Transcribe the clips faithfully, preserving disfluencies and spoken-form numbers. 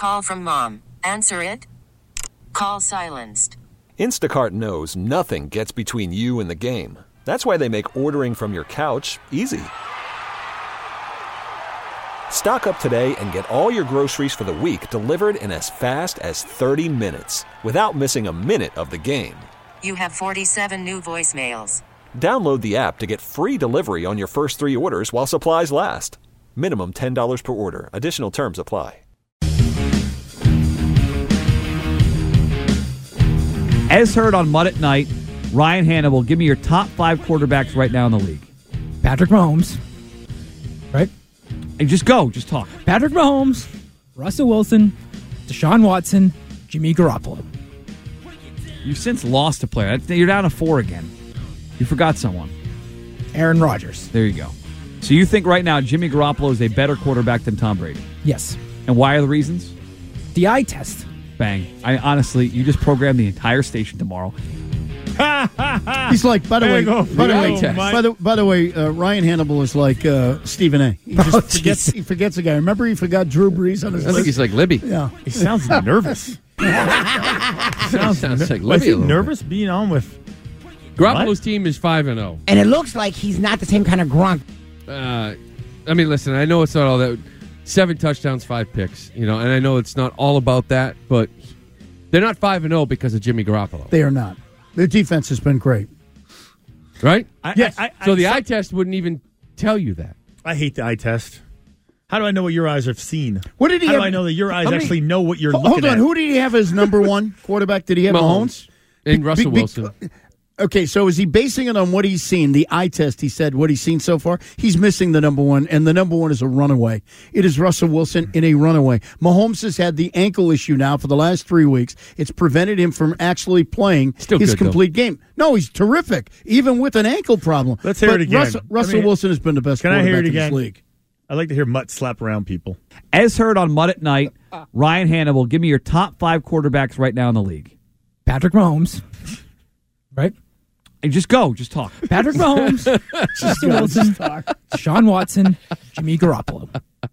Call from mom. Answer it. Call silenced. Instacart knows nothing gets between you and the game. That's why they make ordering from your couch easy. Stock up today and get all your groceries for the week delivered in as fast as thirty minutes without missing a minute of the game. You have forty-seven new voicemails. Download the app to get free delivery on your first three orders while supplies last. Minimum ten dollars per order. Additional terms apply. As heard on Mud at Night, Ryan Hannibal, give me your top five quarterbacks right now in the league. Patrick Mahomes. Right? And just go. Just talk. Patrick Mahomes, Russell Wilson, Deshaun Watson, Jimmy Garoppolo. You've since lost a player. You're down to four again. You forgot someone. Aaron Rodgers. There you go. So you think right now Jimmy Garoppolo is a better quarterback than Tom Brady? Yes. And why are the reasons? The eye test. Bang. I honestly, you just programmed the entire station tomorrow. He's like, by the way, go. by the way, Oh, by the, by the way, uh, Ryan Hannibal is like uh, Stephen A. He just Oh, forgets, geez. he forgets a guy. Remember, he forgot Drew Brees on his I think list. he's like Libby. Yeah, He sounds nervous. sounds Sounds like Was Libby he a little nervous being on with? Garoppolo's team is five and zero. And it looks like he's not the same kind of grunt. Uh, I mean, listen, I know it's not all that. Seven touchdowns, five picks, you know, and I know it's not all about that, but they're not five and zero because of Jimmy Garoppolo, they are not. Their defense has been great. right? I, Yes. I, I, So the I, eye test wouldn't even tell you that. I hate the eye test. How do I know what your eyes have seen? What did he How have? do I know that your eyes How many- actually know what you're Ho- looking Hold on, at? who did he have as number one quarterback? Did he have Mahomes? Mahomes and Be- Russell be- Wilson. Okay, so is he basing it on what he's seen? The eye test, he said, what he's seen so far? He's missing the number one, and the number one is a runaway. It is Russell Wilson in a runaway. Mahomes has had the ankle issue now for the last three weeks. It's prevented him from actually playing Still his good, though. complete game. No, he's terrific, even with an ankle problem. Let's hear But it again. Russell, Russell I mean, Wilson has been the best can I quarterback hear it in this again? league. I like to hear Mutt slap around people. As heard on Mud at Night, Ryan Hannibal, give me your top five quarterbacks right now in the league. Patrick Mahomes. Right? And just go. Just talk. Patrick Mahomes, Russell Wilson, Deshaun Watson, Jimmy Garoppolo.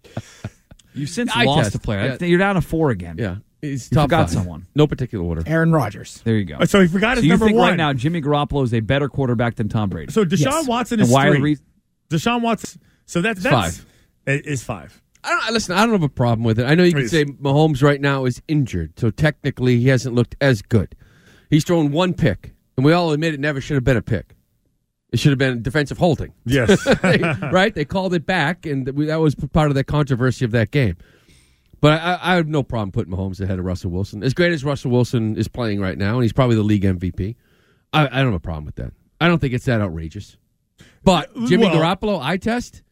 You've since Eye lost test. a player. Yeah. You're down to four again. Yeah, he's You top forgot five. someone. No particular order. Aaron Rodgers. There you go. Oh, so he forgot his So you number think one. right now Jimmy Garoppolo is a better quarterback than Tom Brady? So Deshaun Yes. Watson and is why are three. the reasons? Deshaun Watson. So that's, that's Five. It is five. I don't listen. I don't have a problem with it. I know you can Please. say Mahomes right now is injured, so technically he hasn't looked as good. He's thrown one pick, and we all admit it never should have been a pick. It should have been defensive holding. Yes. Right? They called it back, and th- that was part of the controversy of that game. But I, I have no problem putting Mahomes ahead of Russell Wilson. As great as Russell Wilson is playing right now, and he's probably the league M V P, I, I don't have a problem with that. I don't think it's that outrageous. But Jimmy Well- Garoppolo, eye test?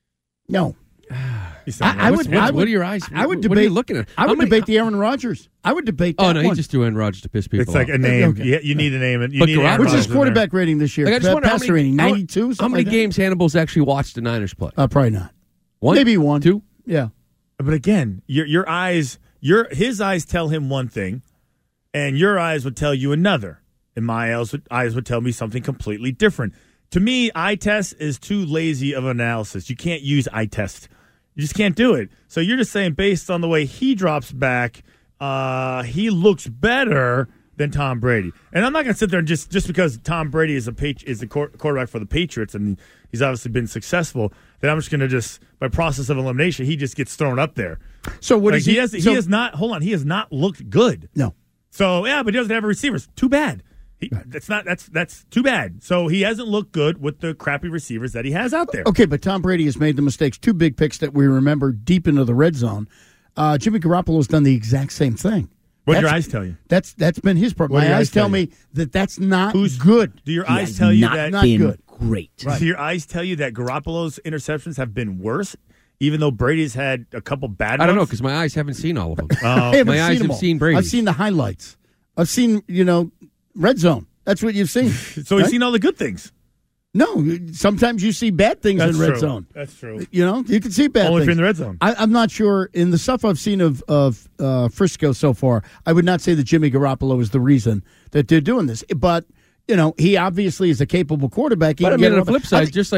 No. He's saying, I, I what's- would. What, I would, what are your eyes? I would what, debate. What are you looking at? I How would many- debate the Aaron Rodgers. I would debate that Oh, no, he one. just threw Aaron Rodgers to piss people It's like off. a name. Okay. You, you need a name. You But need Aaron Garoppolo- What's his Rodgers in there. quarterback rating this year? Like, I just wonder how passer many- rating, how- ninety-two, How something many like that? games Hannibal's actually watched the Niners play? Uh, probably not. One? Maybe one. Two? Yeah. But again, your your eyes, your his eyes tell him one thing, and your eyes would tell you another. And my eyes would, eyes would tell me something completely different. To me, eye test is too lazy of analysis. You can't use eye test. You just can't do it. So you're just saying based on the way he drops back, uh, he looks better than Tom Brady. And I'm not going to sit there and just just because Tom Brady is a Patri- is the quar- quarterback for the Patriots and he's obviously been successful, that I'm just going to just by process of elimination he just gets thrown up there. So what Like, is he he? has so- he has not hold on he has not looked good. No. So yeah, but he doesn't have receivers. Too bad. He, that's not that's that's too bad. So he hasn't looked good with the crappy receivers that he has out there. Okay, but Tom Brady has made the mistakes. Two big picks that we remember deep into the red zone. Uh, Jimmy Garoppolo's done the exact same thing. What do your That's- eyes tell you? That's that's been his problem. What do My your eyes eyes tell tell you? me that that's not Who's good. Do your He eyes has tell you not that? Not been good. great. Do your eyes tell you that Garoppolo's interceptions have been worse, even though Brady's had a couple bad I don't know ones? because my eyes haven't seen all of them. Oh, I haven't my seen eyes them have all. seen Brady's. I've seen the highlights. I've seen, you know, red zone. That's what you've seen. so he's right? seen all the good things. No, sometimes you see bad things That's in red true. zone. That's true. You know, you can see bad Only if things. you're in the red zone. I, I'm not sure. In the stuff I've seen of of uh, Frisco so far, I would not say that Jimmy Garoppolo is the reason that they're doing this. But you know, he obviously is a capable quarterback. He But I can mean, get on the over- flip I side, think- just like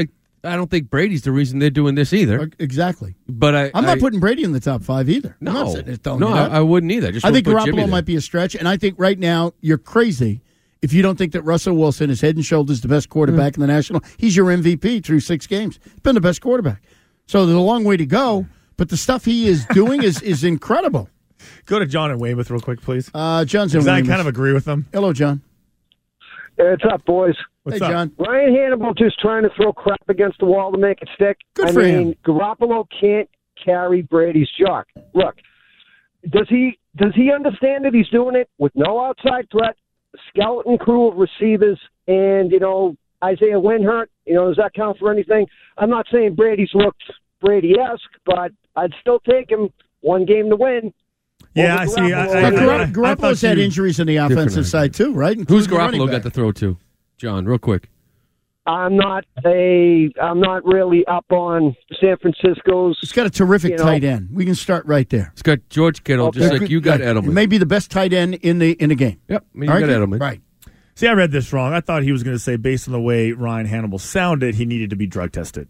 I don't think Brady's the reason they're doing this either. Exactly. But I, I'm not I, putting Brady in the top five either. No, I'm not sitting there telling no, you that. I, I wouldn't either. Just I think wouldn't put Jimmy Garoppolo there. might be a stretch, and I think right now you're crazy if you don't think that Russell Wilson is head and shoulders the best quarterback Mm. in the National. He's your M V P through six games. He's been the best quarterback. So there's a long way to go, but the stuff he is doing is is incredible. Go to John and Weymouth real quick, please. Uh, John's in Because I Weymouth. kind of agree with them. Hello, John. Hey, what's up, boys? What's hey, up? John. Ryan Hannibal just trying to throw crap against the wall to make it stick. Good I for mean, him. Garoppolo can't carry Brady's jock. Look, does he does he understand that he's doing it with no outside threat, a skeleton crew of receivers, and, you know, Isaiah Winhurt? You know, does that count for anything? I'm not saying Brady's looked Brady-esque, but I'd still take him one game to win. Yeah, over I see. I, Garoppolo. I, But I, Gar- I, I Garoppolo's thought had you- injuries on the Different offensive idea. side, too, right? Who's Including the running Garoppolo got back. to throw to? John, real quick. I'm not a I'm not really up on San Francisco's. He's got a terrific you know, tight end. We can start right there. It's got George Kittle, just Okay. like you got Edelman. Maybe the best tight end in the in the game. Yep, I mean, All you got right? Edelman. Right. See, I read this wrong. I thought he was going to say, based on the way Ryan Hannibal sounded, he needed to be drug tested.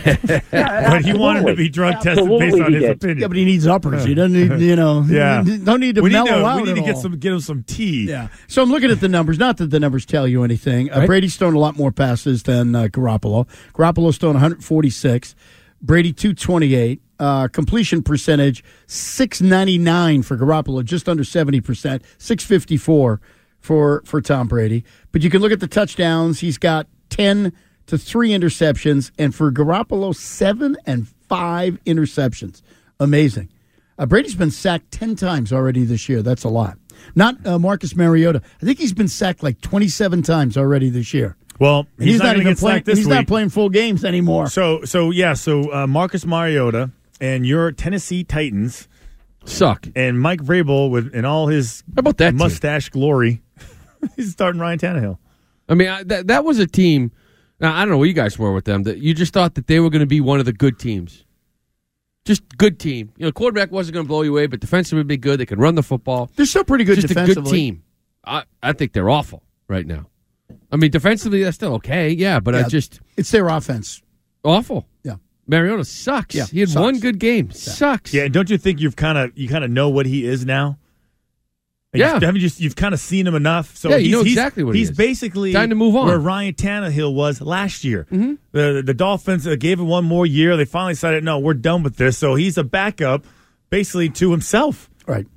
But he wanted to be drug tested Absolutely based on he his did. opinion. Yeah, but he needs uppers. He doesn't need, you know, Yeah. don't need to we need mellow to, out we need at to get all. some, get him some tea. Yeah. So I'm looking at the numbers. Not that the numbers tell you anything. Uh, Right. Brady's thrown a lot more passes than uh, Garoppolo. Garoppolo's thrown one hundred forty-six. Brady two twenty-eight. Uh, completion percentage six ninety-nine for Garoppolo, just under seventy percent. six fifty-four for for Tom Brady. But you can look at the touchdowns. He's got ten to three interceptions, and for Garoppolo, seven and five interceptions. Amazing. Uh, Brady's been sacked ten times already this year. That's a lot. Not uh, Marcus Mariota. I think he's been sacked like twenty-seven times already this year. Well, And he's, not, going to even get playing. sacked this He's week. not playing full games anymore. So, so yeah, so uh, Marcus Mariota and your Tennessee Titans Suck. and Mike Vrabel with in all his How about that team? mustache glory, he's starting Ryan Tannehill. I mean, I, that that was a team. Now, I don't know where you guys were with them. That you just thought that they were going to be one of the good teams, just good team. You know, quarterback wasn't going to blow you away, but defensively would be good. They could run the football. They're still pretty good just defensively. a good team. I I think they're awful right now. I mean, defensively they're still okay, yeah, but I Yeah. just It's their offense. awful. Yeah. Mariota sucks. Yeah, he had sucks. one good game. Sucks. Yeah, and don't you think you've kind of you kind of know what he is now? Like, Yeah. you- haven't you? You've kind of seen him enough. So Yeah, you he's, know he's- exactly what he he's is. basically Time to move on. where Ryan Tannehill was last year. Mm-hmm. The the Dolphins uh, gave him one more year. They finally decided, no, we're done with this. So he's a backup, basically to himself. Right.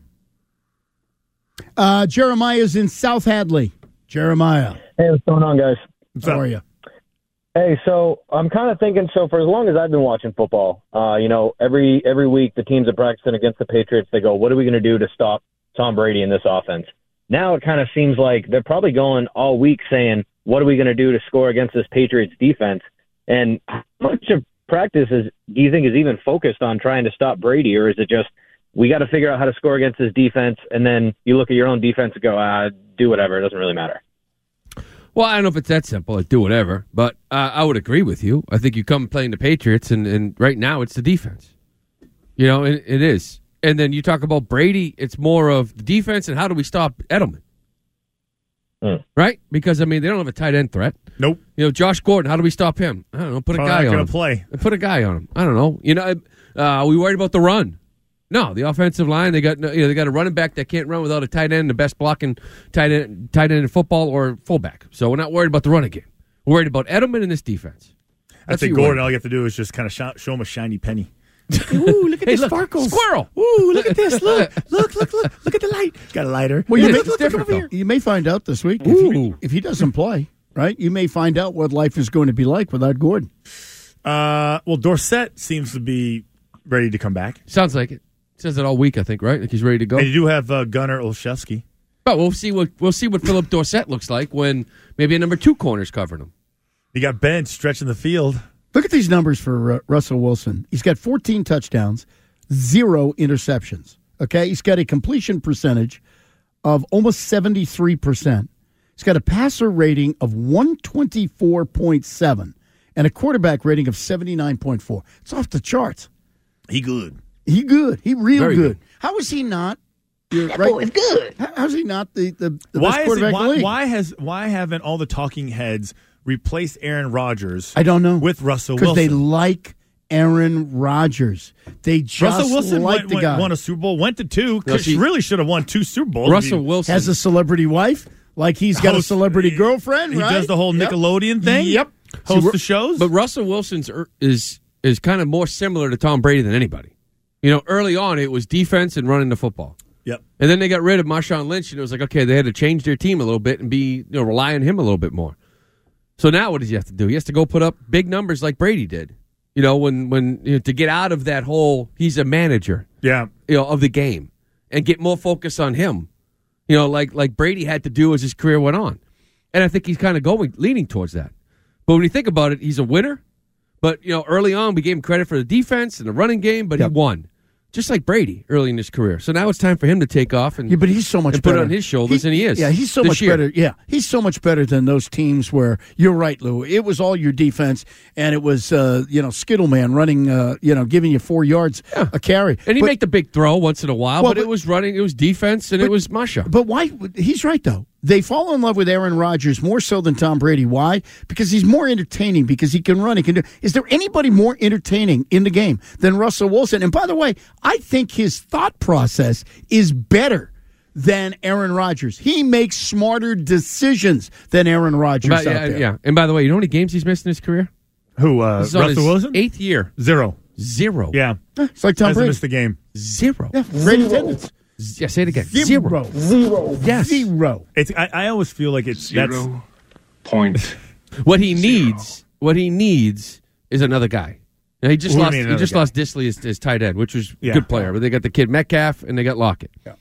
Uh, Jeremiah's in South Hadley. Jeremiah, Hey, what's going on, guys? What's how up? are you? Hey, so I'm kind of thinking. So for as long as I've been watching football, uh, you know, every every week the teams are practicing against the Patriots. They go, "What are we going to do to stop Tom Brady in this offense?" Now it kind of seems like they're probably going all week saying, "What are we going to do to score against this Patriots defense?" And how much of practice is do you think is even focused on trying to stop Brady, or is it just we got to figure out how to score against this defense, and then you look at your own defense and go, "Ah, do whatever. It doesn't really matter." Well, I don't know if it's that simple. Like, do whatever, but uh, I would agree with you. I think you come playing the Patriots, and, and right now it's the defense. You know, it, it is. And then you talk about Brady. It's more of the defense and how do we stop Edelman, Mm. right? Because I mean they don't have a tight end threat. Nope. You know, Josh Gordon. How do we stop him? I don't know. Put a Probably guy not on gonna him. play. Put a guy on him. I don't know. You know, uh, are we worried about the run? No, the offensive line. They got no- you know they got a running back that can't run without a tight end, the best blocking tight end, tight end in football or fullback. So we're not worried about the running game. We're worried about Edelman and this defense. I That's think what you Gordon, worry all you have to do is just kind of sh- show him a shiny penny. Ooh, look at Hey, this look, sparkles. squirrel. Ooh, look at this. Look. Look, look, look. Look at the light. Got a lighter. Well, you Yeah, may, it's different, over here. though. You may find out this week if Ooh. he, if he doesn't play. Right, you may find out what life is going to be like without Gordon. Uh, well, Dorsett seems to be ready to come back. Sounds like it. Says it all week, I think, right? Like he's ready to go. And you do have uh, Gunnar Olszewski. But we'll see what we'll see what Philip Dorsett looks like when maybe a number two corner's covering him. You got Ben stretching the field. Look at these numbers for uh, Russell Wilson. He's got fourteen touchdowns, zero interceptions. Okay, he's got a completion percentage of almost seventy-three percent. He's got a passer rating of one twenty-four point seven and a quarterback rating of seventy-nine point four. It's off the charts. He good. He good. He real Very good. good. How is he not? That boy is good. How, how's he not the, the, the Why best is quarterback it, in the why, league? why has why haven't all the talking heads replace Aaron Rodgers? I don't know. With Russell Because Wilson. they like Aaron Rodgers. They just Russell Wilson like went, the went, guy. won a Super Bowl, went to two. No, Cause see- really should have won two Super Bowls. Russell He Wilson Has a celebrity wife. Like he's got a hosts- celebrity he- girlfriend, He right? does the whole Yep. Nickelodeon thing. Yep. Hosts See, the shows. But Russell Wilson's er, is is kind of more similar to Tom Brady than anybody. You know, early on it was defense and running the football. Yep. And then they got rid of Marshawn Lynch, and it was like, okay, they had to change their team a little bit and be, you know, rely on him a little bit more. So now what does he have to do? He has to go put up big numbers like Brady did. You know, when when you know, to get out of that whole he's a manager, Yeah. you know, of the game and get more focus on him. You know, like like Brady had to do as his career went on. And I think he's kind of going leaning towards that. But when you think about it, he's a winner. But, you know, early on we gave him credit for the defense and the running game, but Yep. he won. Just like Brady early in his career. So now it's time for him to take off and, Yeah, but he's so much and put better. it on his shoulders, and he is. Yeah, he's so this much year. better. Yeah, he's so much better than those teams where you're right, Lou. It was all your defense, and it was uh, you know Skittleman running, uh, you know, giving you four yards Yeah. a carry. And he but, make the big throw once in a while, Well, but, it but- was running, it was defense, and it but- was Masha. But why? He's right though. They fall in love with Aaron Rodgers more so than Tom Brady. Why? Because he's more entertaining. Because he can run. He can do. Is there anybody more entertaining in the game than Russell Wilson? And by the way, I think his thought process is better than Aaron Rodgers. He makes smarter decisions than Aaron Rodgers But, out yeah, there. yeah. And by the way, you know how many games he's missed in his career? Who? Uh, This is on Russell his Wilson? eighth year. Zero. Zero. Yeah. It's like Tom Hasn't Brady. missed the game. Zero. Yeah, great attendance. Yeah, say it again. Zero. Zero. Yes. Zero. It's. I, I always feel like it's that's Zero point. What he needs, what he needs is another guy. Now, he just What do you lost. mean He another just guy? lost Disley as, as tight end, which was a Yeah. good player. But they got the kid Metcalf and they got Lockett. Yeah.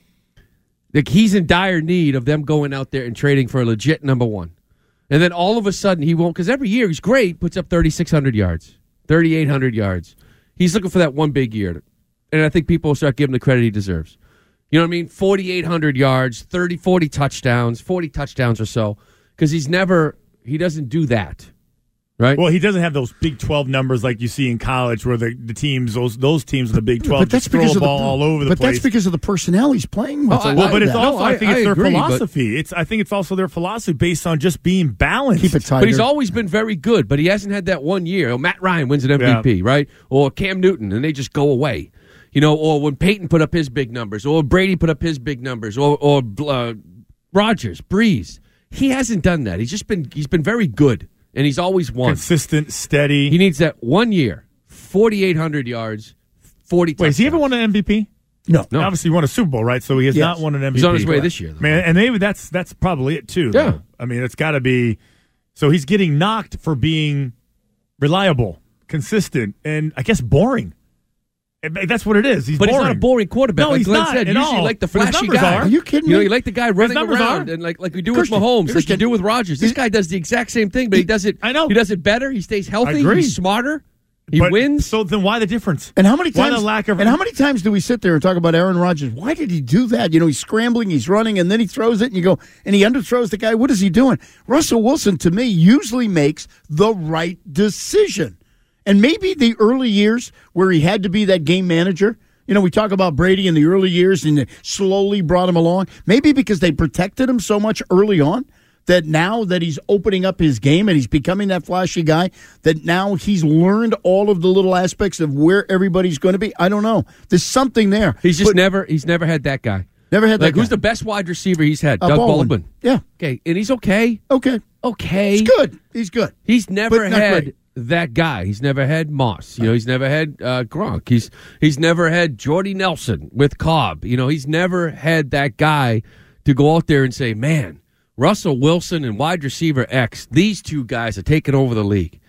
Like he's in dire need of them going out there and trading for a legit number one. And then all of a sudden he won't, because every year he's great, puts up thirty-six hundred yards, thirty-eight hundred yards. He's looking for that one big year. And I think people will start giving him the credit he deserves. You know what I mean? forty-eight hundred yards, thirty, forty touchdowns, forty touchdowns or so. Because he's never, he doesn't do that. Right? Well, he doesn't have those Big twelve numbers like you see in college, where the, the teams, those those teams in the Big twelve, But that's just throw because the of the ball all over the But place. that's because of the personnel he's playing with. Oh, I- A well, lot but of it's that. also No, I, I- think it's I their agree, but- philosophy. It's I think it's also their philosophy based on just being balanced. Keep it tighter. But he's always been very good, but he hasn't had that one year. Oh, Matt Ryan wins an M V P, right? Or Cam Newton, and they just go away. You know, or when Peyton put up his big numbers, or Brady put up his big numbers, or or uh, Rodgers, Breeze. He hasn't done that. He's just been he's been very good, and he's always won. Consistent, steady. He needs that one year, forty-eight hundred yards, forty. Wait, has he ever won an M V P? No. No. Obviously, he won a Super Bowl, right? So he has Yes. not won an M V P. He's on his way this year, though. man. And maybe that's that's probably it too. though. Yeah. I mean, it's got to be. So he's getting knocked for being reliable, consistent, and I guess boring. And That's what it is. He's But boring. he's not a boring quarterback. No, like he's Glenn not said, at usually all. you like the But his flashy numbers guy. are. Are you kidding You know, me? you like the guy running numbers around are. and like like we do Christian, with Mahomes, like Christian, you do with Rodgers. This guy does the exact same thing, but he does it. I know. He does it better. He stays healthy. agree. He's smarter. He But- wins. So then, why the difference? And how many Why times? the lack of? and how many times do we sit there and talk about Aaron Rodgers? Why did he do that? You know, he's scrambling, he's running, and then he throws it, and you go, and he underthrows the guy. What is he doing? Russell Wilson, to me, usually makes the right decision. And maybe the early years where he had to be that game manager. You know, we talk about Brady in the early years, and they slowly brought him along. Maybe because they protected him so much early on. That now that he's opening up his game and he's becoming that flashy guy, that now he's learned all of the little aspects of where everybody's going to be. I don't know. There's something there. He's just But never. He's never had that guy. never had that Like who's guy. the best wide receiver he's had? Uh, Doug Baldwin. Baldwin. Yeah. Okay, and he's okay. Okay. Okay, He's good. He's good. He's never But not had great. that guy. He's never had Moss. You know, he's never had uh, Gronk. He's he's never had Jordy Nelson with Cobb. You know, he's never had that guy to go out there and say, man, Russell Wilson and wide receiver X, these two guys are taking over the league.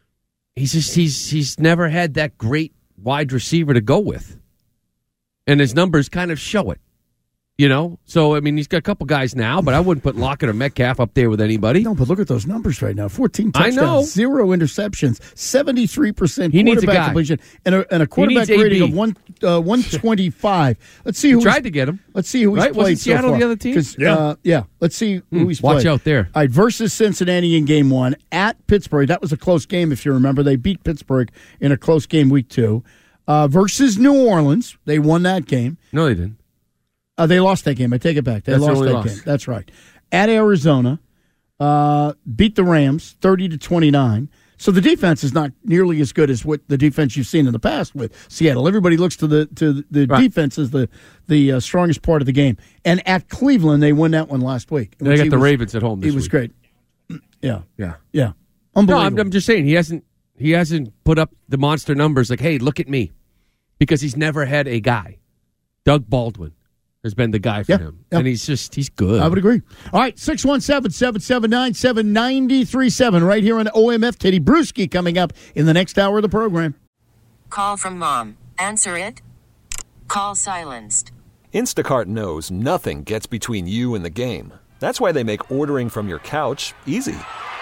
He's just he's he's never had that great wide receiver to go with. And his numbers kind of show it. You know? So I mean he's got a couple guys now, but I wouldn't put Lockett or Metcalf up there with anybody. No, but look at those numbers right now. fourteen I touchdowns, know. zero interceptions, seventy-three percent He needs a quarterback guy. completion, and a, and a quarterback needs A B. rating of one uh, one twenty-five. Let's see He who he's- tried to get him. Let's see who he's Right? played Wasn't so Seattle far. the other team? 'Cause, Yeah. uh, yeah. Let's see who Hmm, he's watch played. out there. All right, versus Cincinnati in game one at Pittsburgh. That was a close game, if you remember. They beat Pittsburgh in a close game week two. Uh, versus New Orleans. They won that game. No, they didn't. Uh, they lost that game. I take it back. They That's the lost only that loss. game. That's right. At Arizona. uh, beat the Rams thirty to twenty-nine. So the defense is not nearly as good as what the defense you've seen in the past with Seattle. Everybody looks to the to the right. defense as the the uh, strongest part of the game. And at Cleveland, they won that one last week. They got the was, Ravens at home this It was week. great. Yeah, Yeah. yeah, No, unbelievable. I'm, I'm just saying he hasn't he hasn't put up the monster numbers like, hey, look at me, because he's never had a guy. Doug Baldwin has been the guy for Yeah, him, yeah. and he's just he's good. I would agree. All right, six one seven, seven seven nine, seven nine three seven right here on O M F. Teddy Bruschi coming up in the next hour of the program. Call from mom. Answer it. Call silenced. Instacart knows nothing gets between you and the game. That's why they make ordering from your couch easy.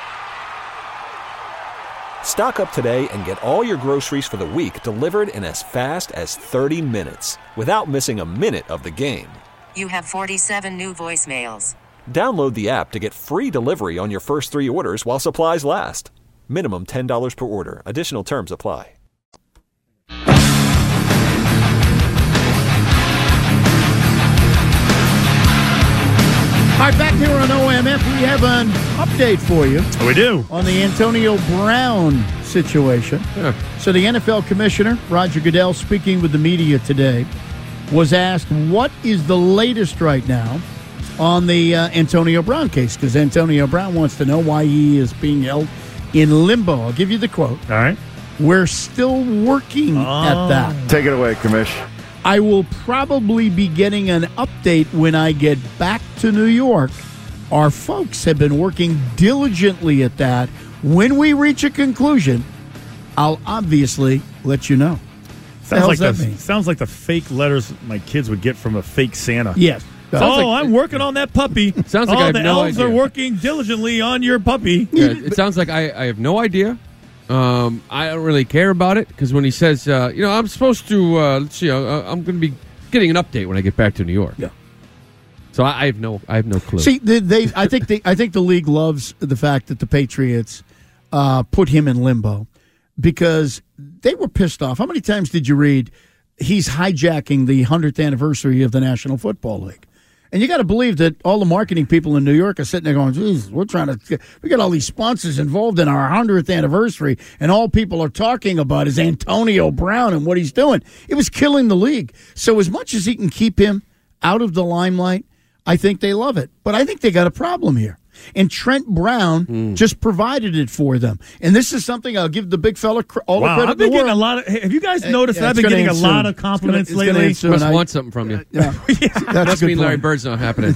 Stock up today and get all your groceries for the week delivered in as fast as thirty minutes without missing a minute of the game. You have forty-seven new voicemails. Download the app to get free delivery on your first three orders while supplies last. Minimum ten dollars per order. Additional terms apply. All right, back here on O M F, we have an update for you We do. on the Antonio Brown situation. Yeah. So the N F L commissioner, Roger Goodell, speaking with the media today, was asked what is the latest right now on the uh, Antonio Brown case, because Antonio Brown wants to know why he is being held in limbo. I'll give you the quote. All right. We're still working at that. Take it away, Commish. I will probably be getting an update when I get back to New York. Our folks have been working diligently at that. When we reach a conclusion, I'll obviously let you know. Sounds like that the mean? sounds like the fake letters my kids would get from a fake Santa. Yes. Oh, like- I'm working on that puppy. Sounds like oh, I have the no elves idea. are working diligently on your puppy. Yeah, it sounds like I, I have no idea. Um, I don't really care about it because when he says, uh, you know, I'm supposed to, uh, let's see, uh, I'm going to be getting an update when I get back to New York. Yeah. So I, I have no, I have no clue. See, they, they I think they, I think the league loves the fact that the Patriots uh, put him in limbo because they were pissed off. How many times did you read he's hijacking the hundredth anniversary of the National Football League? And you got to believe that all the marketing people in New York are sitting there going, geez, we're trying to, we got all these sponsors involved in our hundredth anniversary, and all people are talking about is Antonio Brown and what he's doing. It was killing the league. So as much as he can keep him out of the limelight, I think they love it. But I think they got a problem here. And Trent Brown Mm. just provided it for them. And this is something I'll give the big fella cr- all Wow, the credit I've been in the getting world. a lot of. Hey, have you guys noticed Yeah, that I've it's been gonna getting a end lot soon. of compliments It's gonna- it's gonna lately? end soon. Must I- want something from you. Yeah. That's a Must good mean Larry point. Bird's not happening.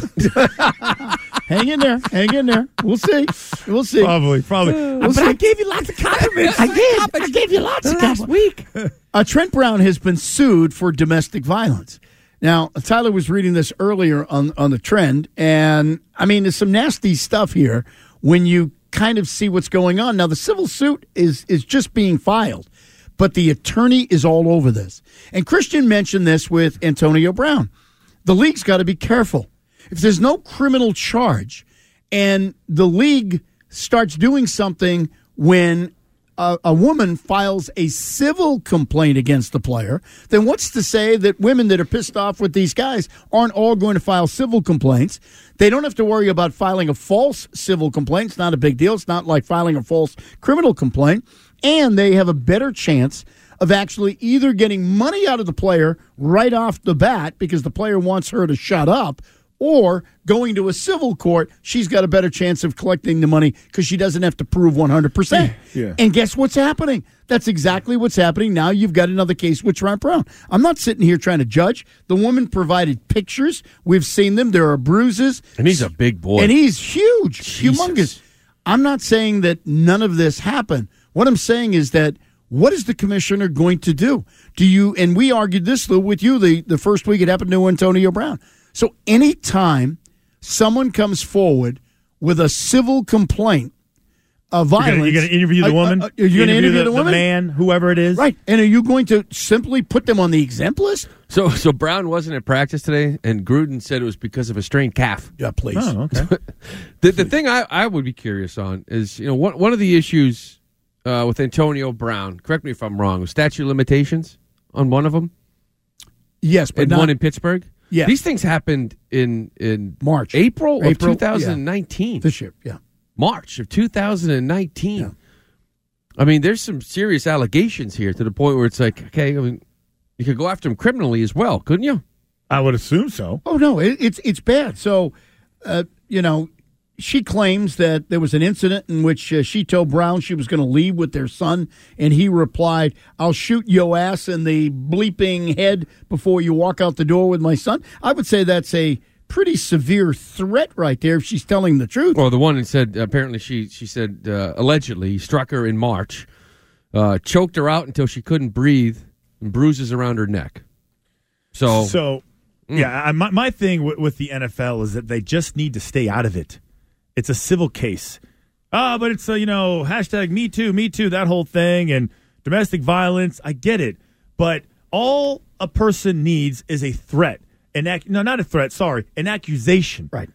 Hang in there. Hang in there. We'll see. We'll see. Probably, probably. We'll see. I gave you lots of compliments. I did. I gave you lots of compliments. week. Uh, Trent Brown has been sued for domestic violence. Now, Tyler was reading this earlier on, on the trend, and, I mean, there's some nasty stuff here when you kind of see what's going on. Now, the civil suit is is just being filed, but the attorney is all over this. And Christian mentioned this with Antonio Brown. The league's got to be careful. If there's no criminal charge and the league starts doing something when a, a woman files a civil complaint against the player, then what's to say that women that are pissed off with these guys aren't all going to file civil complaints? They don't have to worry about filing a false civil complaint. It's not a big deal. It's not like filing a false criminal complaint. And they have a better chance of actually either getting money out of the player right off the bat because the player wants her to shut up, or going to a civil court, she's got a better chance of collecting the money because she doesn't have to prove one hundred percent. Yeah. And guess what's happening? That's exactly what's happening. Now you've got another case with Trent Brown. I'm not sitting here trying to judge. The woman provided pictures. We've seen them. There are bruises. And he's a big boy. And he's huge, Jesus. humongous. I'm not saying that none of this happened. What I'm saying is that what is the commissioner going to do? Do you, and we argued this, Lou, with you the, the first week it happened to Antonio Brown. So anytime someone comes forward with a civil complaint of violence. You're going to interview the uh, woman? Uh, uh, you're going to interview the, the, the woman? The man, whoever it is? Right. And are you going to simply put them on the exempt list? So, so Brown wasn't at practice today, and Gruden said it was because of a strained calf. Yeah, please. Oh, okay. the the thing I, I would be curious on is, you know, one one of the issues uh, with Antonio Brown, correct me if I'm wrong, was statute of limitations on one of them, Yes, but and not one in Pittsburgh. Yeah. These things happened in in March. April, April, of two thousand nineteen. this year. Yeah. March of two thousand nineteen. Yeah. I mean, there's some serious allegations here to the point where it's like, okay, I mean, you could go after him criminally as well, couldn't you? I would assume so. Oh, no, it, it's it's bad. So, uh, you know, she claims that there was an incident in which uh, she told Brown she was going to leave with their son, and he replied, I'll shoot your ass in the bleeping head before you walk out the door with my son. I would say that's a pretty severe threat right there if she's telling the truth. Well, the one that said, apparently she, she said, uh, allegedly, he struck her in March, uh, choked her out until she couldn't breathe, and bruises around her neck. So, So, yeah, I, my, my thing with, with the N F L is that they just need to stay out of it. It's a civil case. Ah, but it's, uh, you know, hashtag Me Too, Me Too, that whole thing, and domestic violence. I get it. But all a person needs is a threat. An ac- no, not a threat, sorry, an accusation. Right.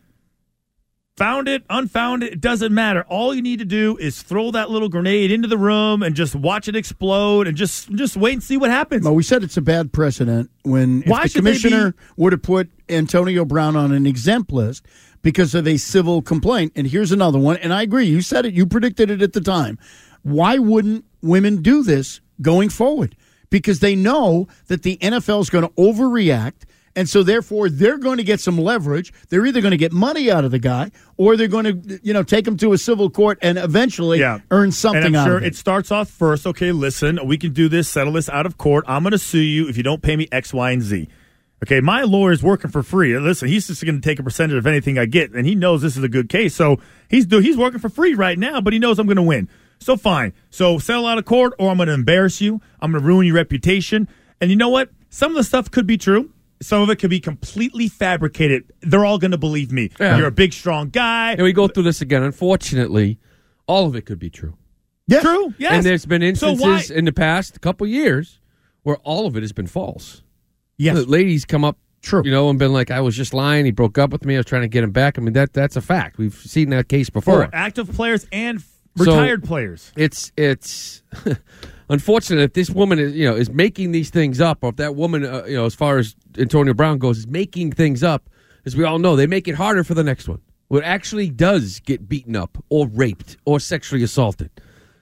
Found it, unfounded, it doesn't matter. All you need to do is throw that little grenade into the room and just watch it explode and just just wait and see what happens. Well, we said it's a bad precedent when Why if the should they commissioner be- would have put Antonio Brown on an exempt list because of a civil complaint. And here's another one, and I agree. You said it. You predicted it at the time. Why wouldn't women do this going forward? Because they know that the N F L is going to overreact. And so, therefore, they're going to get some leverage. They're either going to get money out of the guy, or they're going to, you know, take him to a civil court and eventually Yeah. earn something and I'm out sure of it. it starts off first. Okay, listen, we can do this, settle this out of court. I'm going to sue you if you don't pay me X, Y, and Z. Okay, my lawyer's working for free. Listen, he's just going to take a percentage of anything I get, and he knows this is a good case. So he's do, he's working for free right now, but he knows I'm going to win. So fine. So settle out of court, or I'm going to embarrass you. I'm going to ruin your reputation. And you know what? Some of the stuff could be true. Some of it could be completely fabricated. They're all going to believe me. Yeah. You're a big, strong guy. and we go through this again. Unfortunately, all of it could be true. Yes. True. Yes. And there's been So instances why- in the past couple years where all of it has been false. Yes. The ladies come up, True. you know, and been like, I was just lying. He broke up with me. I was trying to get him back. I mean, that that's a fact. We've seen that case before. For active players and So- retired players. It's it's unfortunate if this woman is, you know, is making these things up, or if that woman, uh, you know, as far as Antonio Brown goes, is making things up. As we all know, they make it harder for the next one, who actually does get beaten up or raped or sexually assaulted.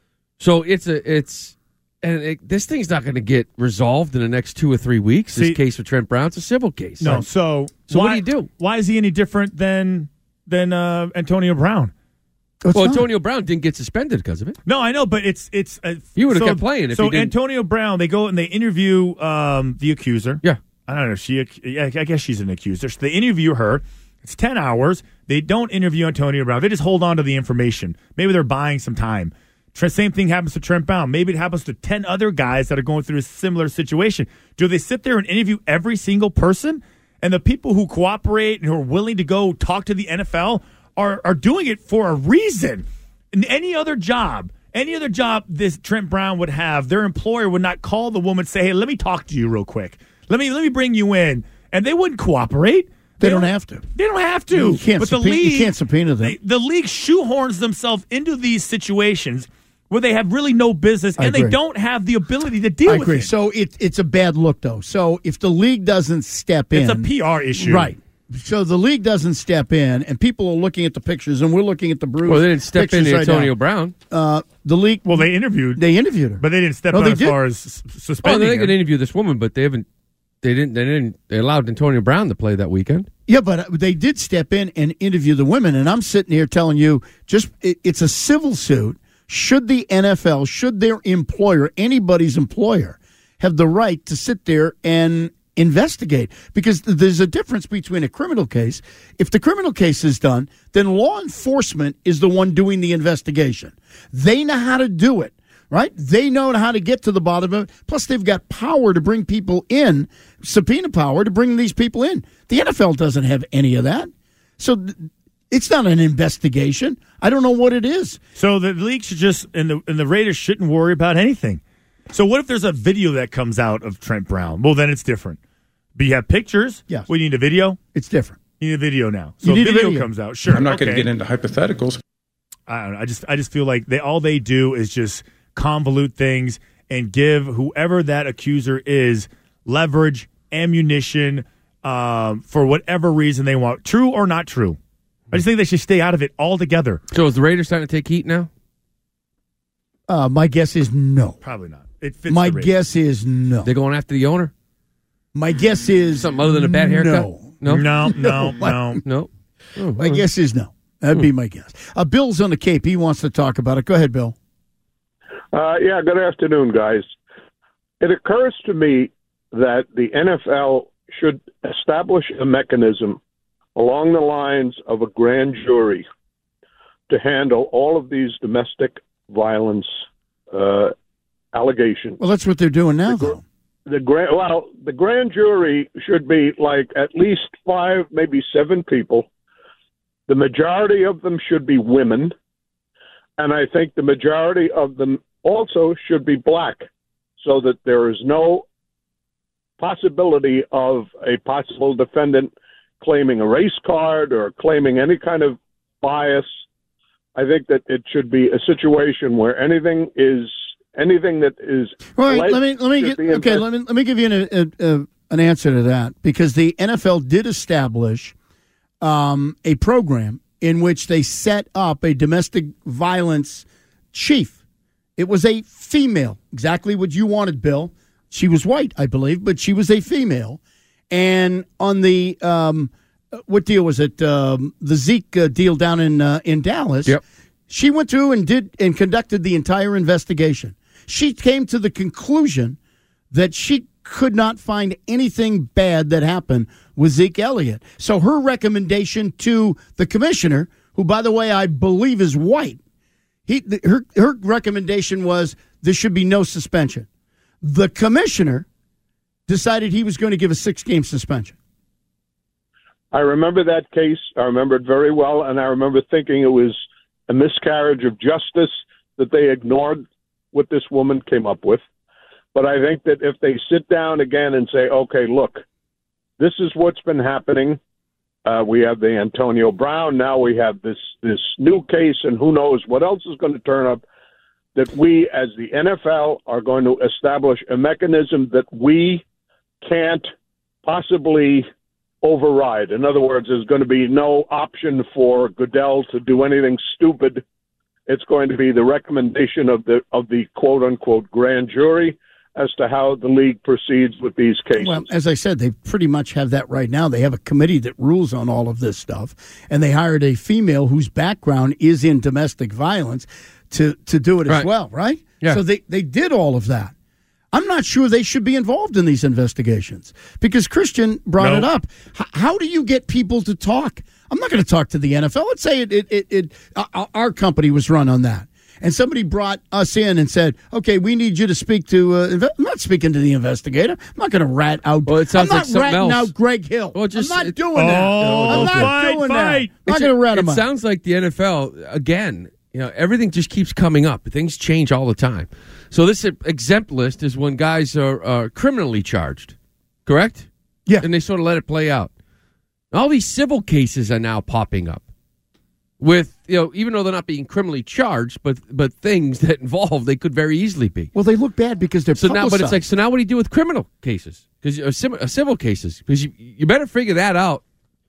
So it's a it's and it, this thing's not going to get resolved in the next two or three weeks. See- this case with Trent Brown, it's a civil case. No, so So why, what do you do? Why is he any different than than uh, Antonio Brown? It's Well, not. Antonio Brown didn't get suspended because of it. No, I know, but it's it's. Uh, You would've so, kept playing if so he didn't- Antonio Brown, they go and they interview um, the accuser. Yeah. I don't know. Is she, yeah, I guess she's an accuser. So they interview her. It's ten hours. They don't interview Antonio Brown. They just hold on to the information. Maybe they're buying some time. Tre- Same thing happens to Trent Brown. Maybe it happens to ten other guys that are going through a similar situation. Do they sit there and interview every single person? And the people who cooperate and who are willing to go talk to the N F L are, are doing it for a reason. In any other job, any other job this Trent Brown would have, their employer would not call the woman and say, hey, let me talk to you real quick. Let me let me bring you in. And they wouldn't cooperate. They don't have to. They don't have to. You can't but the subpoena- you league, can't subpoena them. they- the league shoehorns themselves into these situations where they have really no business, I and they agree. don't have the ability to deal I with agree. it. So it, it's a bad look, though. So if the league doesn't step in, It's a P R issue. right? So the league doesn't step in, and people are looking at the pictures, and we're looking at the bruise. Well, they didn't step pictures into right Antonio now. Brown. Uh, the league, Well, they interviewed, they interviewed her, but they didn't step No, out they as did. far as s- Oh, suspending they him. could interview this woman, but they haven't. They didn't. They didn't. They allowed Antonio Brown to play that weekend. Yeah, but they did step in and interview the women, and I'm sitting here telling you, just it, it's a civil suit. Should the N F L, should their employer, anybody's employer, have the right to sit there and investigate? Because th- there's a difference between a criminal case. If the criminal case is done, then law enforcement is the one doing the investigation. They know how to do it. Right? They know how to get to the bottom of it. Plus, they've got power to bring people in, subpoena power to bring these people in. The N F L doesn't have any of that. So th- it's not an investigation. I don't know what it is. So the league should just, and the, and the Raiders shouldn't worry about anything. So what if there's a video that comes out of Trent Brown? Well, then it's different. But you have pictures. Yes. We need a video. It's different. You need a video now. So You need a a video, video. comes out. Sure. I'm not going okay. to get into hypotheticals. I don't know. I just I just feel like they all they do is just convolute things and give whoever that accuser is leverage, ammunition, um, for whatever reason they want, true or not true. I just think they should stay out of it altogether. So is the Raiders starting to take heat now? Uh, my guess is no. Probably not. It fits My the Raiders. guess is no. They're going after the owner? My guess is Something other than a bad haircut? No. No? No, no, no. No. Oh, My guess is no. That'd be my guess. Uh, Bill's on the Cape. He wants to talk about it. Go ahead, Bill. Uh, yeah, good afternoon, guys. It occurs to me that the N F L should establish a mechanism along the lines of a grand jury to handle all of these domestic violence uh, allegations. Well, that's what they're doing now, the, though. The grand, well, the grand jury should be like at least five, maybe seven people. The majority of them should be women, and I think the majority of them also should be black, so that there is no possibility of a possible defendant claiming a race card or claiming any kind of bias. I think that it should be a situation where anything is anything that is All right, let me let me get okay. Let me let me give you an a, a, an answer to that, because the N F L did establish um, a program in which they set up a domestic violence chief. It was a female, exactly what you wanted, Bill. She was white, I believe, but she was a female. And on the um, what deal was it? Um, the Zeke uh, deal down in uh, in Dallas. Yep. She went through and did and conducted the entire investigation. She came to the conclusion that she could not find anything bad that happened with Zeke Elliott. So her recommendation to the commissioner, who, by the way, I believe is white, he her her recommendation was there should be no suspension. The commissioner decided he was going to give a six-game suspension. I remember that case. I remember it very well, and I remember thinking it was a miscarriage of justice that they ignored what this woman came up with. But I think that if they sit down again and say, okay, look, this is what's been happening. Uh, we have the Antonio Brown. Now we have this, this new case, and who knows what else is going to turn up, that we as the N F L are going to establish a mechanism that we can't possibly override. In other words, there's going to be no option for Goodell to do anything stupid. It's going to be the recommendation of the of the quote unquote grand jury as to how the league proceeds with these cases. Well, as I said, they pretty much have that right now. They have a committee that rules on all of this stuff, and they hired a female whose background is in domestic violence to, to do it right. as well, right? Yeah. So they, they did all of that. I'm not sure they should be involved in these investigations, because Christian brought no. it up. H- how do you get people to talk? I'm not going to talk to the N F L. Let's say it, it, it, it uh, our company was run on that, and somebody brought us in and said, okay, we need you to speak to, uh, inve- I'm not speaking to the investigator. I'm not going to rat out, well, it sounds I'm like not something ratting else. out Greg Hill. Well, just, I'm not it, doing that. Oh, I'm not fight, doing fight. that. I'm not going to rat it him out. sounds like the N F L, again, you know, everything just keeps coming up. Things change all the time. So this exempt list is when guys are uh, criminally charged, correct? Yeah. And they sort of let it play out. All these civil cases are now popping up with, you know, even though they're not being criminally charged, but but things that involve, they could very easily be. Well, they look bad because they're So now, but it's publicized. like, so now what do you do with criminal cases? Because uh, civil, uh, civil cases, because you, you better figure that out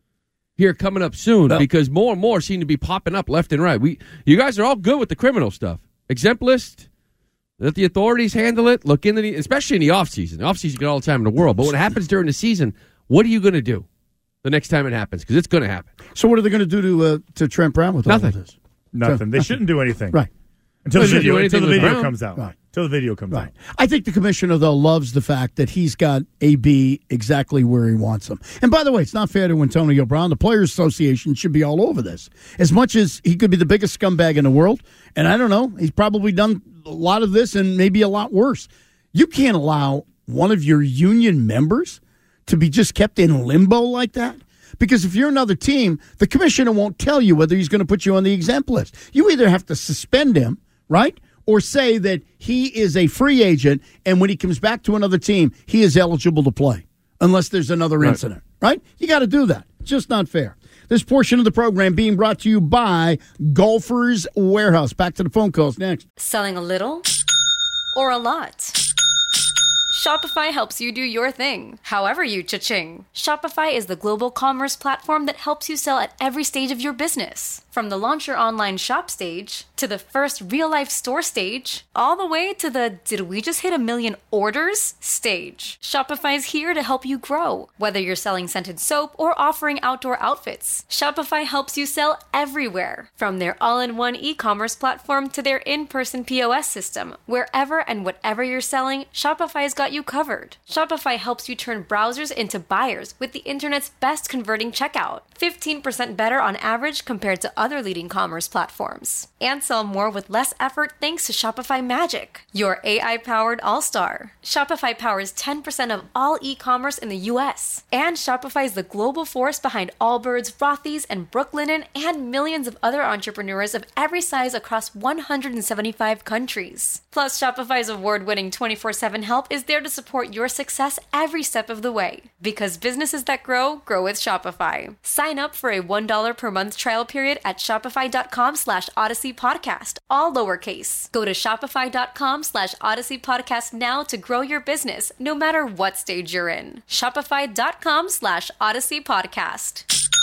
here coming up soon, Well, because more and more seem to be popping up left and right. We, you guys are all good with the criminal stuff. Exempt list, let the authorities handle it. Look into the, especially in the offseason. The offseason you get all the time in the world. But when it happens during the season, what are you going to do the next time it happens? Because it's going to happen. So what are they going to do to uh, to Trent Brown with Nothing. all of this? Nothing. They shouldn't do anything. Right. Until They the shouldn't video, do until the anything with video Brown. comes out. Right. Until the video comes Right. out. I think the commissioner, though, loves the fact that he's got A B exactly where he wants him. And by the way, it's not fair to Antonio Brown. The Players Association should be all over this. As much as he could be the biggest scumbag in the world, and I don't know, he's probably done a lot of this and maybe a lot worse. You can't allow one of your union members to be just kept in limbo like that. Because if you're another team, the commissioner won't tell you whether he's going to put you on the exempt list. You either have to suspend him, right? Or say that he is a free agent, and when he comes back to another team, he is eligible to play, unless there's another Right. incident, right? You got to do that. It's just not fair. This portion of the program being brought to you by Golfers Warehouse. Back to the phone calls next. Selling a little or a lot? Shopify helps you do your thing, however you cha-ching. Shopify is the global commerce platform that helps you sell at every stage of your business. From the launch your online shop stage, to the first real-life store stage, all the way to the did we just hit a million orders stage. Shopify's here to help you grow. Whether you're selling scented soap or offering outdoor outfits, Shopify helps you sell everywhere. From their all-in-one e-commerce platform to their in-person P O S system, wherever and whatever you're selling, Shopify's got you covered. Shopify helps you turn browsers into buyers with the internet's best converting checkout. fifteen percent better on average compared to other leading commerce platforms. And sell more with less effort thanks to Shopify Magic, your A I-powered all-star. Shopify powers ten percent of all e-commerce in the U S. And Shopify is the global force behind Allbirds, Rothy's, and Brooklinen, and millions of other entrepreneurs of every size across one hundred seventy-five countries. Plus, Shopify's award-winning twenty-four seven help is there to support your success every step of the way. Because businesses that grow, grow with Shopify. Sign up for a one dollar per month trial period at shopify.com slash Odyssey Podcast, all lowercase. Go to shopify.com slash Odyssey Podcast now to grow your business, no matter what stage you're in. Shopify.com slash Odyssey Podcast.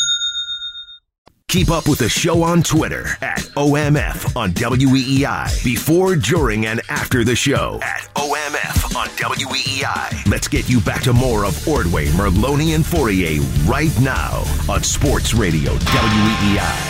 Keep up with the show on Twitter at O M F on W E E I. Before, during, and after the show at O M F on W E E I. Let's get you back to more of Ordway, Merloni, and Fourier right now on Sports Radio W E E I.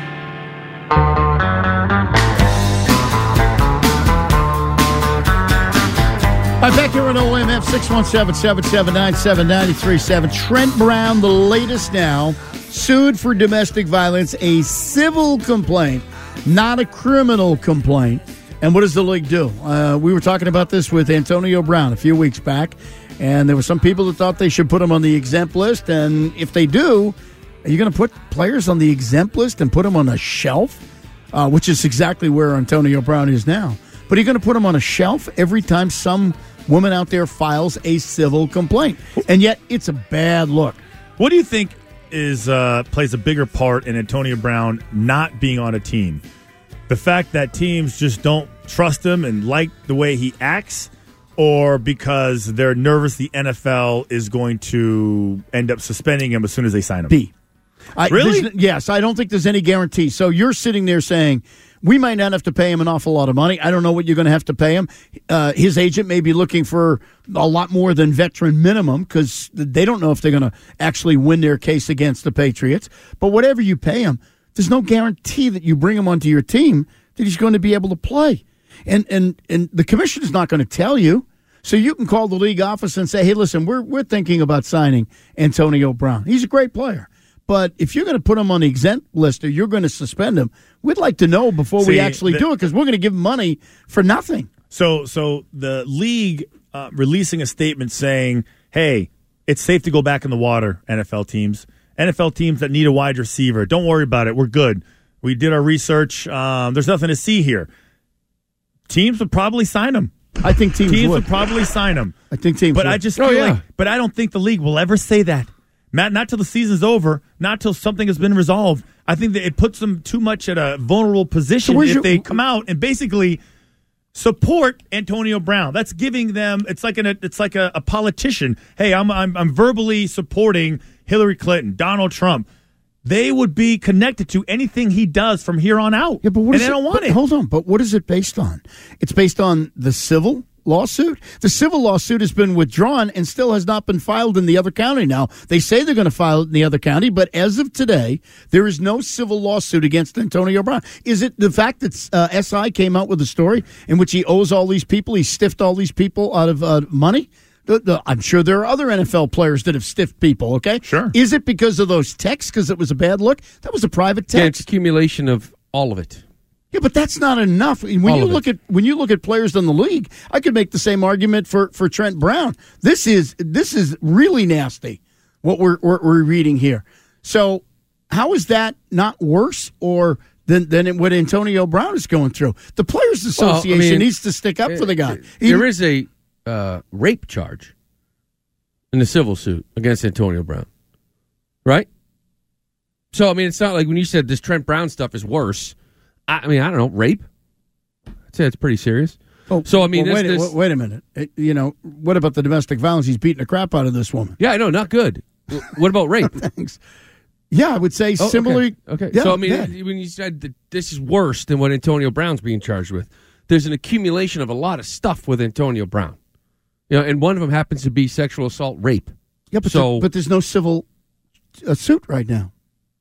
All right, back here on O M F, six one seven, seven seven nine, seven nine three seven. Trent Brown, the latest now, sued for domestic violence, a civil complaint, not a criminal complaint. And what does the league do? Uh, we were talking about this with Antonio Brown a few weeks back, and there were some people that thought they should put him on the exempt list. And if they do, are you going to put players on the exempt list and put them on a shelf, uh, which is exactly where Antonio Brown is now? But are you going to put him on a shelf every time some woman out there files a civil complaint? And yet it's a bad look. What do you think is uh, plays a bigger part in Antonio Brown not being on a team? The fact that teams just don't trust him and like the way he acts, or because they're nervous the N F L is going to end up suspending him as soon as they sign him? B. I, Really? Yes, I don't think there's any guarantee. So you're sitting there saying, we might not have to pay him an awful lot of money. I don't know what you're going to have to pay him. Uh, his agent may be looking for a lot more than veteran minimum because they don't know if they're going to actually win their case against the Patriots. But whatever you pay him, there's no guarantee that you bring him onto your team that he's going to be able to play. And and and the commission is not going to tell you. So you can call the league office and say, hey, listen, we're we're thinking about signing Antonio Brown. He's a great player. But if you're going to put him on the exempt list or you're going to suspend him, we'd like to know before See, we actually the, do it because we're going to give him money for nothing. So, so the league uh, releasing a statement saying, hey, it's safe to go back in the water, N F L teams. N F L teams that need a wide receiver, don't worry about it. We're good. We did our research. Um, there's nothing to see here. Teams would probably sign him. I think teams, teams would. would probably sign him. I think teams But would. I just Oh, feel yeah. like, but I don't think the league will ever say that. Matt, not till the season's over, not till something has been resolved. I think that it puts them too much at a vulnerable position So where's if your- they come out and basically support Antonio Brown. That's giving them. It's like an. It's like a, a politician. Hey, I'm I'm I'm verbally supporting Hillary Clinton, Donald Trump. They would be connected to anything he does from here on out. Yeah, but what and is they it, don't want but it. Hold on, but what is it based on? It's based on the civil lawsuit. The civil lawsuit has been withdrawn and still has not been filed in the other county. Now, they say they're going to file it in the other county, but as of today, there is no civil lawsuit against Antonio Brown. Is it the fact that uh, S I came out with a story in which he owes all these people, he stiffed all these people out of uh, money? The, the, I'm sure there are other N F L players that have stiffed people, okay? Sure. Is it because of those texts, because it was a bad look? That was a private Yeah, text. it's accumulation of all of it. Yeah, but that's not enough. When All you of look it. at when you look at players in the league, I could make the same argument for, for Trent Brown. This is this is really nasty what we're, we're we're reading here. So how is that not worse or than than what Antonio Brown is going through? The Players Association Well, I mean, needs to stick up for the guy. There Even- is a uh, rape charge in the civil suit against Antonio Brown, right? So, I mean, it's not like when you said this Trent Brown stuff is worse. I, I mean, I don't know, rape? I'd say it's pretty serious. Oh, so, I mean, well, this, wait, this, wait, wait a minute. It, you know, what about the domestic violence? He's beating the crap out of this woman. Yeah, I know, not good. What about rape? Thanks. Yeah, I would say Oh, similarly. Okay. okay. Yeah, so, I mean, yeah. when you said that this is worse than what Antonio Brown's being charged with, there's an accumulation of a lot of stuff with Antonio Brown. You know, and one of them happens to be sexual assault, rape. Yeah, but, so, the, but there's no civil uh, suit right now.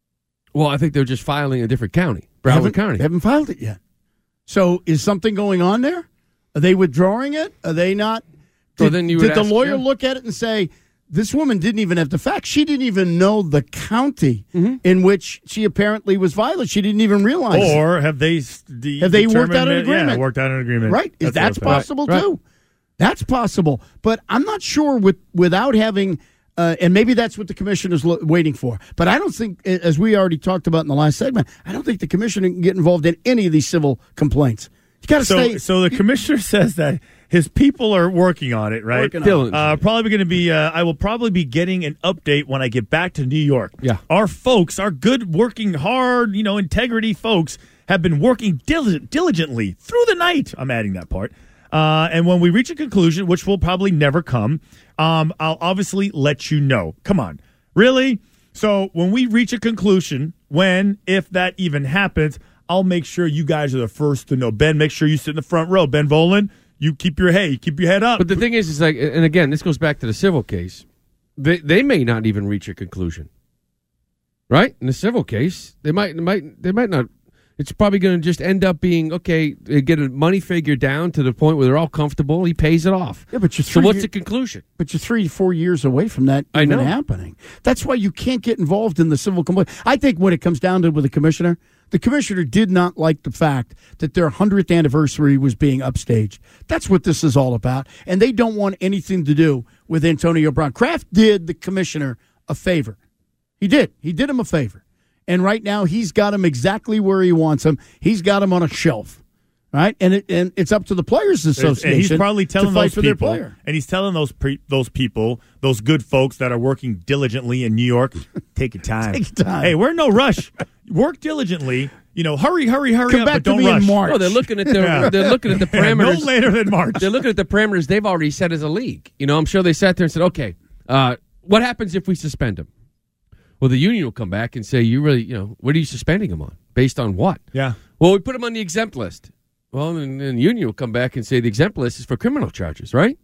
Well, I think they're just filing a different county, They Broward haven't- County. They haven't filed it yet. So is something going on there? Are they withdrawing it? Are they not? Did, Well, then you would did the ask- lawyer yeah. look at it and say, this woman didn't even have the facts? She didn't even know the county Mm-hmm. in which she apparently was violated. She didn't even realize it. Or have they de- Have they worked determined out an that- agreement? Yeah, worked out an agreement. Right. Is that's what I'm saying. possible Right, too? That's possible. But I'm not sure with without having, uh, and maybe that's what the commissioner's lo- waiting for. But I don't think, as we already talked about in the last segment, I don't think the commissioner can get involved in any of these civil complaints. You got to So, stay. so the commissioner says that his people are working on it, right? Working on it. Uh, probably going to be. Uh, I will probably be getting an update when I get back to New York. Yeah. Our folks, our good, working hard, you know, integrity folks, have been working diligent, diligently through the night. I'm adding that part. Uh, and when we reach a conclusion, which will probably never come, um, I'll obviously let you know. Come on, really? So when we reach a conclusion, when, if that even happens, I'll make sure you guys are the first to know. Ben, make sure you sit in the front row. Ben Volen, you keep your hey, keep your head up. But the thing is, is like, and again, this goes back to the civil case. They they may not even reach a conclusion, right? In the civil case, they might they might they might not. It's probably going to just end up being okay. They get a money figure down to the point where they're all comfortable. He pays it off. Yeah, but you're so three what's year- the conclusion? But you're three, four years away from that I even know. happening. That's why you can't get involved in the civil complaint. I think when it comes down to it with the commissioner, the commissioner did not like the fact that their hundredth anniversary was being upstaged. That's what this is all about. And they don't want anything to do with Antonio Brown. Kraft did the commissioner a favor. He did. He did him a favor. And right now, he's got him exactly where he wants him. He's got him on a shelf. Right? And it, and it's up to the Players Association. And he's probably telling to fight those for their people, player. and he's telling those pre, those people, those good folks that are working diligently in New York, take your time. Take your time. Hey, we're in no rush. Work diligently. You know, hurry, hurry, hurry Come up, back but to don't me in rush. March. No, they're looking at the Yeah. they're looking at the Yeah, parameters. no later than March. They're looking at the parameters they've already set as a league. You know, I'm sure they sat there and said, okay, uh, what happens if we suspend him? Well, the union will come back and say, you really, you know, what are you suspending him on? Based on what? Yeah. Well, we put him on the exempt list. Well, then the union will come back and say the exempt list is for criminal charges, right?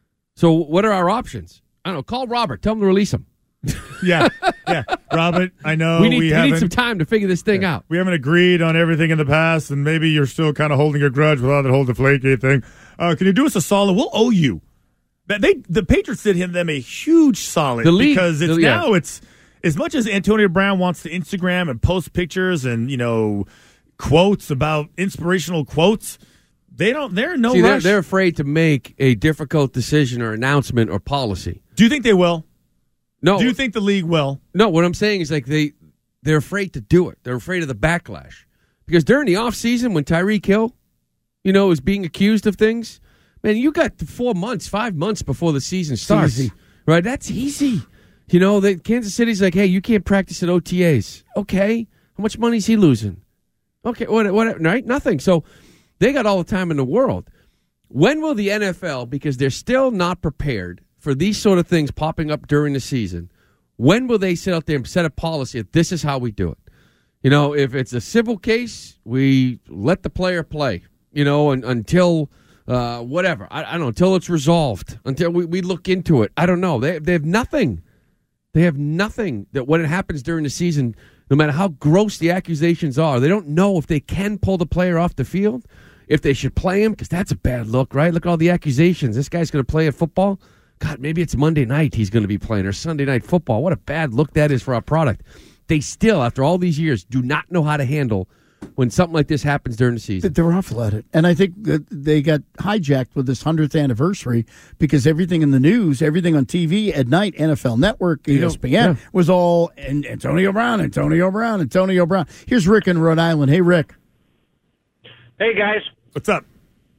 So what are our options? I don't know. Call Robert. Tell him to release him. Yeah, yeah. Robert, I know we need, we, we haven't need some time to figure this thing out. we haven't agreed on everything in the past, and maybe you're still kind of holding a grudge with all that whole Deflategate thing. Uh, can you do us a solid? We'll owe you. That they the Patriots did him them a huge solid The league- because it's the- yeah. now it's as much as Antonio Brown wants to Instagram and post pictures and you know quotes about inspirational quotes. They don't. They're in no See, they're, rush. they're afraid to make a difficult decision or announcement or policy. Do you think they will? No. Do you think the league will? No, what I'm saying is like they they're afraid to do it. They're afraid of the backlash. Because during the offseason when Tyreek Hill, you know, is being accused of things, man, you got four months, five months before the season starts. easy. Right? That's easy. You know, they, Kansas City's like, hey, you can't practice at O T As. Okay. How much money is he losing? Okay, what what right? Nothing. So they got all the time in the world. When will the N F L, because they're still not prepared for these sort of things popping up during the season, when will they sit out there and set a policy that this is how we do it? You know, if it's a civil case, we let the player play, you know, un, until uh, whatever. I, I don't know, until it's resolved, until we, we look into it. I don't know. They, they have nothing. They have nothing that when it happens during the season, no matter how gross the accusations are, they don't know if they can pull the player off the field, if they should play him, because that's a bad look, right? Look at all the accusations. This guy's going to play at football. God, maybe it's Monday night he's going to be playing or Sunday night football. What a bad look that is for our product. They still, after all these years, do not know how to handle when something like this happens during the season. They're awful at it. And I think that they got hijacked with this hundredth anniversary because everything in the news, everything on T V at night, N F L Network, E S P N, yeah. was all and Antonio Brown, Antonio Brown, Antonio Brown. Here's Rick in Rhode Island. Hey, Rick. Hey, guys. What's up?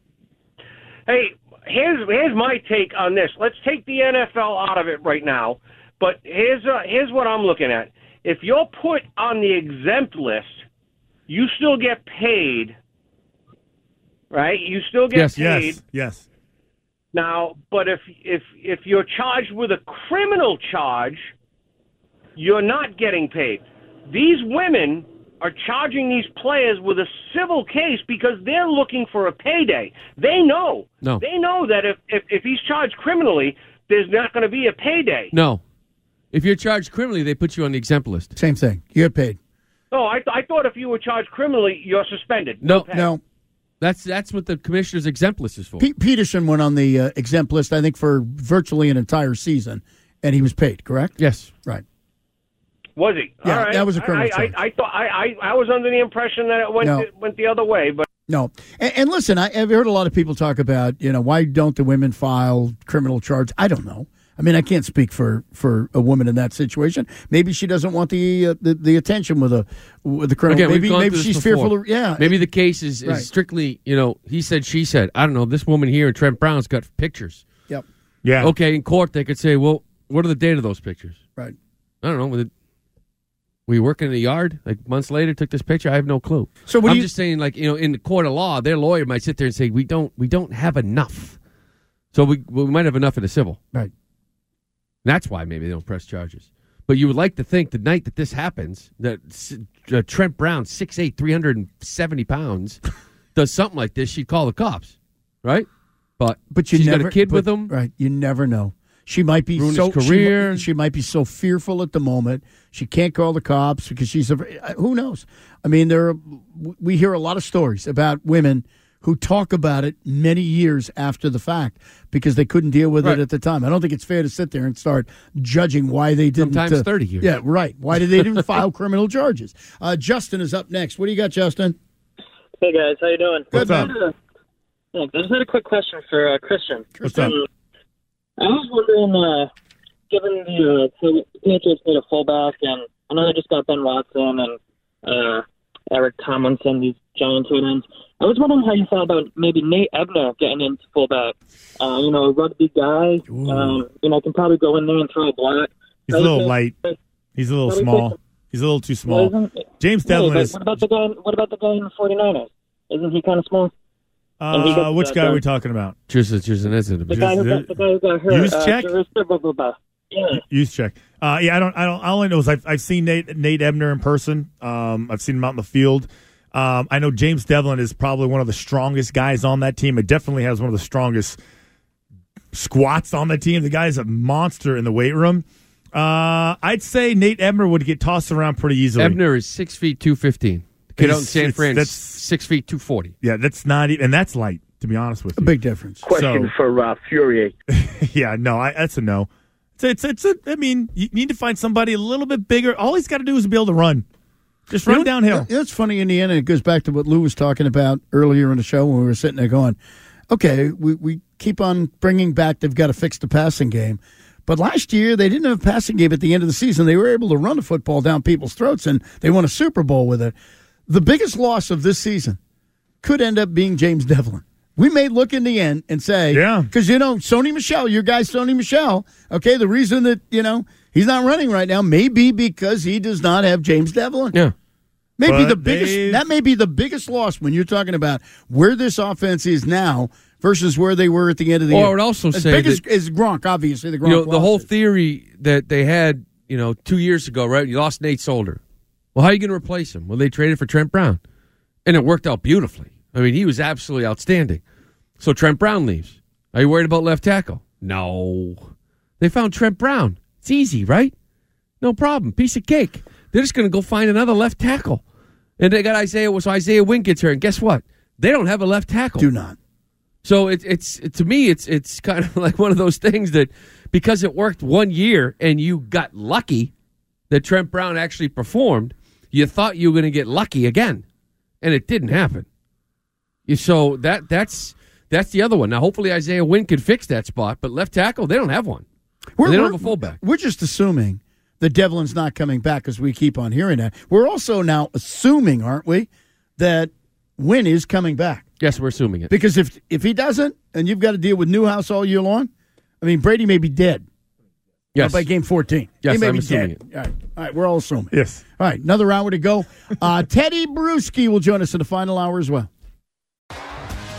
Hey, here's here's my take on this. Let's take the N F L out of it right now. But here's uh, here's what I'm looking at. If you're put on the exempt list, you still get paid right? You still get Yes, paid. Yes, yes. Now, but if if if you're charged with a criminal charge, you're not getting paid. These women are charging these players with a civil case because they're looking for a payday. They know. No. They know that if, if, if he's charged criminally, there's not going to be a payday. No. If you're charged criminally, they put you on the exempt list. Same thing. You get paid. No, I, th- I thought if you were charged criminally, you're suspended. No, pay. No. That's that's what the commissioner's exempt list is for. Pete Peterson went on the uh, exempt list, I think, for virtually an entire season, and he was paid, correct? Yes. Right. Was he? Yeah, All right. that was a criminal I, charge. I, I thought I, I, I was under the impression that it went No. the, went the other way, but No. And, and listen, I, I've heard a lot of people talk about, you know, why don't the women file criminal charge? I don't know. I mean, I can't speak for, for a woman in that situation. Maybe she doesn't want the uh, the, the attention with a with the criminal. Again, we've maybe gone maybe through this she's before. fearful of, yeah. Maybe the case is, is Right. strictly, you know, he said, she said. I don't know. This woman here, Trent Brown's got pictures. Yep. Yeah. Okay, in court, they could say, well, what are the date of those pictures? Right. I don't know. Was it, were you working in the yard? Like months later, took this picture? I have no clue. So what I'm do you- just saying, like, you know, in the court of law, their lawyer might sit there and say, we don't, we don't have enough. So we, we might have enough in the civil. Right. That's why maybe they don't press charges. But you would like to think the night that this happens, that uh, Trent Brown, six eight, three hundred seventy pounds, does something like this, she'd call the cops, right? But, But you she's never, got a kid but- with him. Right. You never know. She might be Ruin so his career. She, she might be so fearful at the moment. She can't call the cops because she's a. Who knows? I mean, there. Are, we hear a lot of stories about women who talk about it many years after the fact because they couldn't deal with Right. it at the time. I don't think it's fair to sit there and start judging why they didn't. Sometimes uh, thirty years. Yeah, right. Why did they didn't file criminal charges? Uh, Justin is up next. What do you got, Justin? Hey guys, how you doing? Good, What's man. up? Yeah, I just had a quick question for uh, Christian. What's up? Um, I was wondering, uh, given the uh, so the Patriots need a fullback, and I know they just got Ben Watson and uh, Eric Tomlinson, these giant tight ends. I was wondering how you felt about maybe Nate Ebner getting into fullback. Uh, you know, a rugby guy. Um, you know, can probably go in there and throw a block. He's a little light. He's a little Probably small. take- He's a little too Well, small. isn't- James Yeah, Devlin but is. What about the guy? What about the guy in the 49ers? Isn't he kind of small? And he Uh, gets, which uh, guy are we the- talking about? Just, just an incident. The guy who got the guy who got hurt. Use uh, check? Blah, blah, blah. Yeah. Use check. Uh, yeah, I don't. I don't. All I know is I've I've seen Nate Nate Ebner in person. Um, I've seen him out in the field. Um, I know James Devlin is probably one of the strongest guys on that team. It definitely has one of the strongest squats on the team. The guy's a monster in the weight room. Uh, I'd say Nate Ebner would get tossed around pretty easily. Ebner is six feet two fifteen. The kid out in He's- San it's- Fran, that's- six feet two forty. Yeah, that's not even, and that's light, to be honest with A you. big difference. Question So- for uh, Furier. Yeah, no, I, that's a no. It's, it's, it's a, I mean, you need to find somebody a little bit bigger. All he's got to do is be able to run. Just run You know, downhill. It's funny, Indiana. It goes back to what Lou was talking about earlier in the show when we were sitting there going, okay, we, we keep on bringing back, they've got to fix the passing game. But last year, they didn't have a passing game at the end of the season. They were able to run the football down people's throats, and they won a Super Bowl with it. The biggest loss of this season could end up being James Devlin. We may look in the end and say, yeah, because, you know, Sony Michel, your guy Sony Michel, okay, the reason that, you know, he's not running right now may be because he does not have James Devlin. Yeah. Maybe But the biggest, they've- that may be the biggest loss when you're talking about where this offense is now versus where they were at the end of the Or year. I would also as say big as, that- as Gronk, obviously, the Gronk You know, the lost whole it. theory that they had, you know, two years ago, right? You lost Nate Solder. Well, how are you going to replace him? Well, they traded for Trent Brown, and it worked out beautifully. I mean, he was absolutely outstanding. So Trent Brown leaves. Are you worried about left tackle? No. They found Trent Brown. It's easy, right? No problem. Piece of cake. They're just going to go find another left tackle. And they got Isaiah. So Isaiah Wynn gets here, and guess what? They don't have a left tackle. Do not. So it, it's it, to me, it's it's kind of like one of those things that because it worked one year and you got lucky that Trent Brown actually performed, you thought you were going to get lucky again, and it didn't happen. You- So that that's that's the other one. Now, hopefully, Isaiah Wynn can fix that spot, but left tackle, they don't have one. We're, they don't we're- have a fullback. We're just assuming that Devlin's not coming back because we keep on hearing that. We're also now assuming, aren't we, that Wynn is coming back. Yes, we're assuming it. Because if if he doesn't, and you've got to deal with Newhouse all year long, I mean, Brady may be dead. Yes. By game fourteen. Yes, he may I'm be assuming dead. All right. All right, we're all assuming. Yes. All right, another hour to go. Uh, Teddy Bruschi will join us in the final hour as well.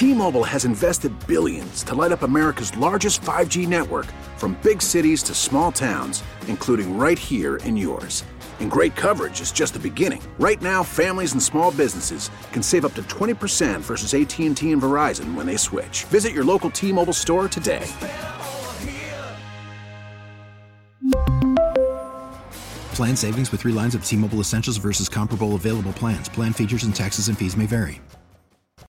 T-Mobile has invested billions to light up America's largest five G network, from big cities to small towns, including right here in yours. And great coverage is just the beginning. Right now, families and small businesses can save up to twenty percent versus A T and T and Verizon when they switch. Visit your local T-Mobile store today. Plan savings with three lines of T-Mobile Essentials versus comparable available plans. Plan features and taxes and fees may vary.